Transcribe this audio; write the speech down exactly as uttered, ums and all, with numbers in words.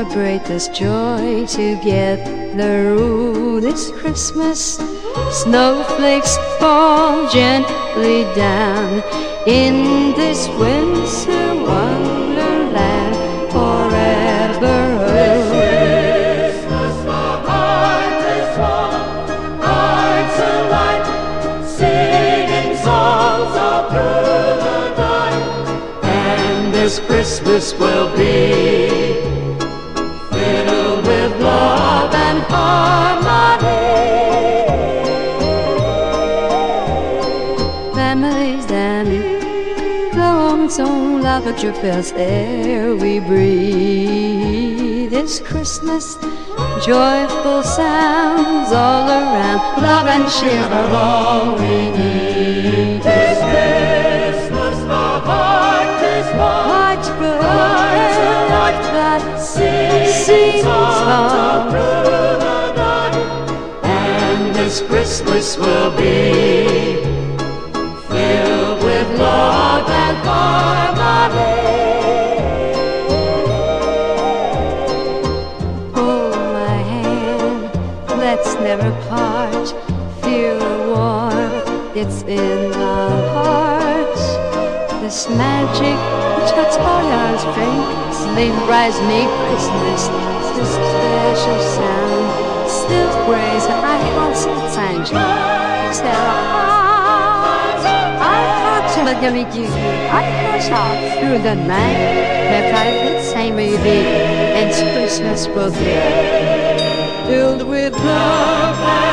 celebrate this joy together. Ooh, this Christmas, snowflakes fall gently down in this winter wonderland forever. Christmas, the heart is warm, hearts alight, singing songs all through the night. And this Christmas will be filled with love and harmony. Families and clones on lavender fields air we breathe. This Christmas, joyful sounds all around. Love and cheer are all we need. This Christmas, the heart is warm, Hearts grow hearts alight, that singing songs all songs. through the night. And this Christmas will be filled with love and harmony. Hold my hand, let's never part. Feel the warmth, it's in our hearts. This magic touch by our strength, sleep rise me Christmas. This special sound still praise I hearts and times. I heart to the gummy you. I push out through the night. That I the same way be, and Christmas will be filled with love.